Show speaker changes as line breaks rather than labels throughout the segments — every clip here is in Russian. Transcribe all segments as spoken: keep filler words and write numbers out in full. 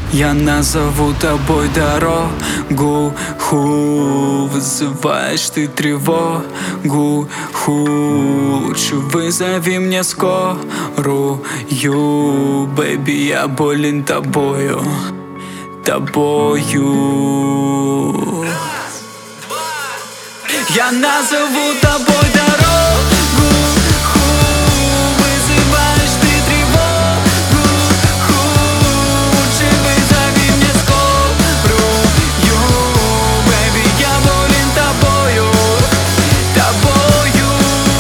Я назову тобой дорогу, ху, вызываешь ты тревогу, ху, лучше вызови мне скорую, бэби, я болен тобою, тобою. Я назову тобой дорогу, ху, вызываешь ты тревогу, ху, лучше вызови мне скорую, бэби, я болен тобою, тобою.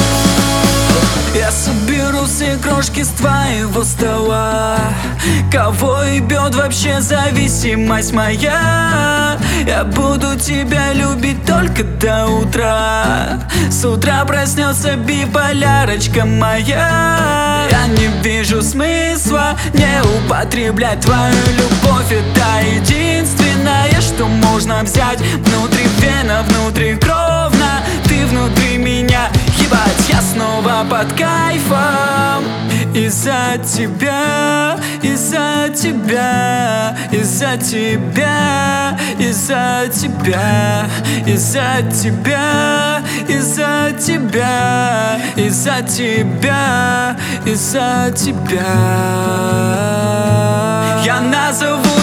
Я соберу все крошки с твоего стола. Кого ебет вообще зависимость моя? Я буду тебя любить только до утра. С утра проснется биполярочка моя. Я не вижу смысла не употреблять твою любовь. Это единственное, что можно взять. Внутривенно, внутрикровно, ты внутри меня. Ебать, я снова под кайфом. Из-за тебя, из-за тебя, из-за тебя, из-за тебя, из-за тебя, из-за тебя, из-за тебя, из-за тебя. Я назову